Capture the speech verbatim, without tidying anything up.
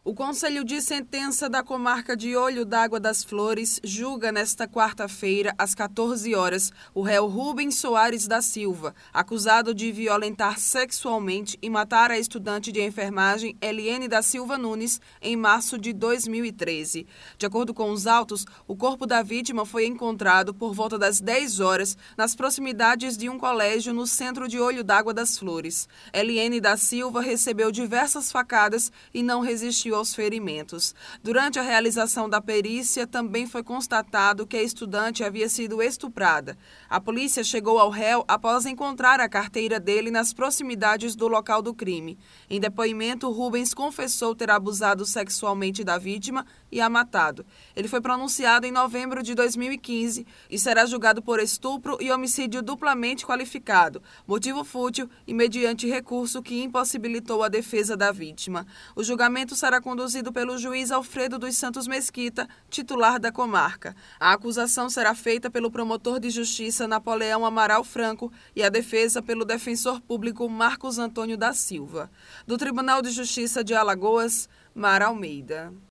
O Conselho de Sentença da Comarca de Olho d'Água das Flores julga nesta quarta-feira, às quatorze horas, o réu Rubens Soares da Silva, acusado de violentar sexualmente e matar a estudante de enfermagem Eliene da Silva Nunes em março de dois mil e treze. De acordo com os autos, o corpo da vítima foi encontrado por volta das dez horas nas proximidades de um colégio no centro de Olho d'Água das Flores. Eliene da Silva recebeu diversas facadas e não resistiu aos ferimentos. Durante a realização da perícia, também foi constatado que a estudante havia sido estuprada. A polícia chegou ao réu após encontrar a carteira dele nas proximidades do local do crime. Em depoimento, Rubens confessou ter abusado sexualmente da vítima e a matado. Ele foi pronunciado em novembro de dois mil e quinze e será julgado por estupro e homicídio duplamente qualificado, motivo fútil e mediante recurso que impossibilitou a defesa da vítima. O julgamento será conduzido pelo juiz Alfredo dos Santos Mesquita, titular da comarca. A acusação será feita pelo promotor de justiça Napoleão Amaral Franco e a defesa pelo defensor público Marcos Antônio da Silva. Do Tribunal de Justiça de Alagoas, Mara Almeida.